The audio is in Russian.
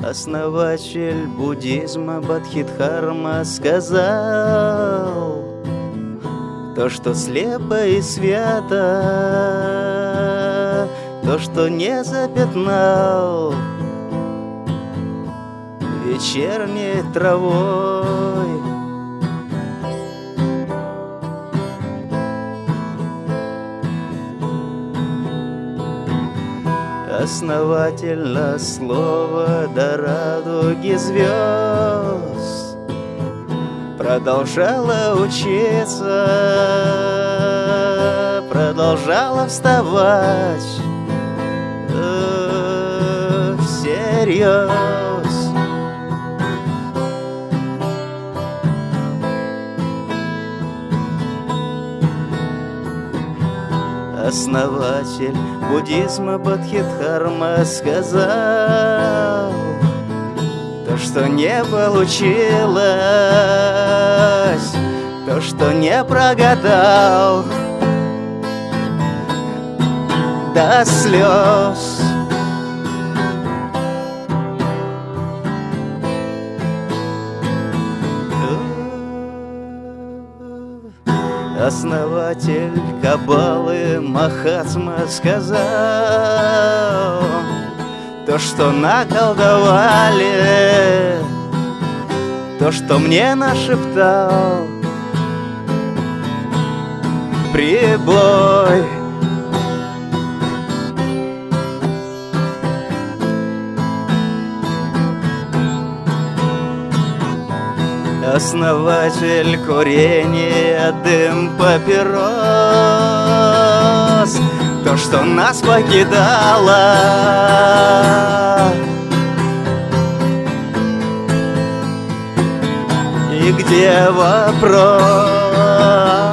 Основатель буддизма Бодхидхарма сказал: то, что слепо и свято, то, что не запятнал вечерней травой. Основательно слово до радуги звезд продолжала учиться, продолжала вставать всерьез. Основатель буддизма Бодхидхарма сказал: то, что не получилось, то, что не прогадал до слез. Основатель Каббалы Махатма сказал: то, что наколдовали, то, что мне нашептал прибой. Основатель курения, дым папирос, то, что нас покидало, и где вопрос?